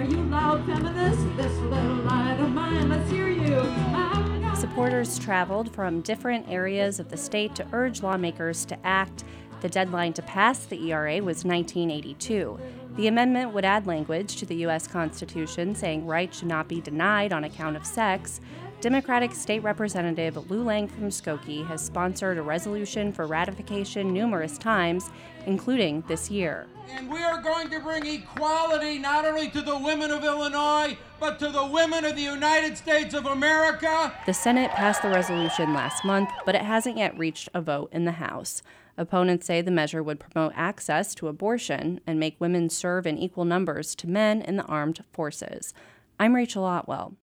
you loud feminists? This little light of mine, let's hear you. Supporters traveled from different areas of the state to urge lawmakers to act. The deadline to pass the ERA was 1982. The amendment would add language to the U.S. Constitution saying rights should not be denied on account of sex. Democratic State Representative Lou Lang from Skokie has sponsored a resolution for ratification numerous times, including this year. And we are going to bring equality not only to the women of Illinois, but to the women of the United States of America. The Senate passed the resolution last month, but it hasn't yet reached a vote in the House. Opponents say the measure would promote access to abortion and make women serve in equal numbers to men in the armed forces. I'm Rachel Otwell.